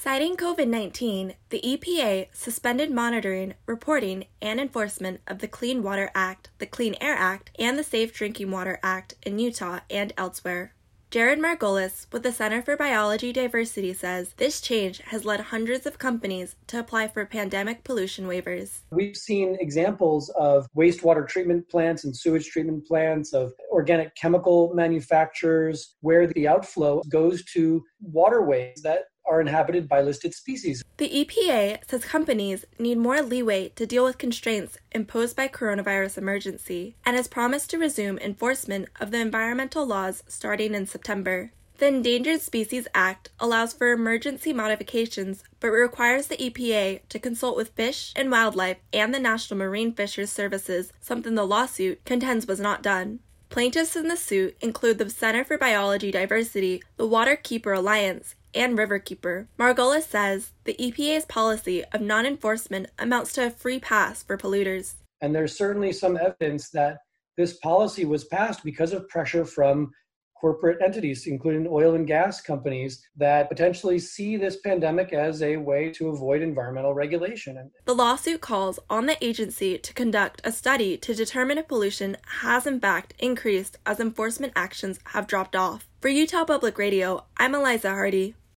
Citing COVID-19, the EPA suspended monitoring, reporting, and enforcement of the Clean Water Act, the Clean Air Act, and the Safe Drinking Water Act in Utah and elsewhere. Jared Margolis with the Center for Biology Diversity says this change has led hundreds of companies to apply for pandemic pollution waivers. We've seen examples of wastewater treatment plants and sewage treatment plants, of organic chemical manufacturers, where the outflow goes to waterways that are inhabited by listed species. The EPA says companies need more leeway to deal with constraints imposed by coronavirus emergency and has promised to resume enforcement of the environmental laws starting in September. The Endangered Species Act allows for emergency modifications but requires the EPA to consult with Fish and Wildlife and the National Marine Fisheries Services, something the lawsuit contends was not done. Plaintiffs in the suit include the Center for Biology Diversity, the Waterkeeper Alliance, and Riverkeeper. Margolis says the EPA's policy of non-enforcement amounts to a free pass for polluters. And there's certainly some evidence that this policy was passed because of pressure from corporate entities, including oil and gas companies, that potentially see this pandemic as a way to avoid environmental regulation. The lawsuit calls on the agency to conduct a study to determine if pollution has in fact increased as enforcement actions have dropped off. For Utah Public Radio, I'm Eliza Hardy.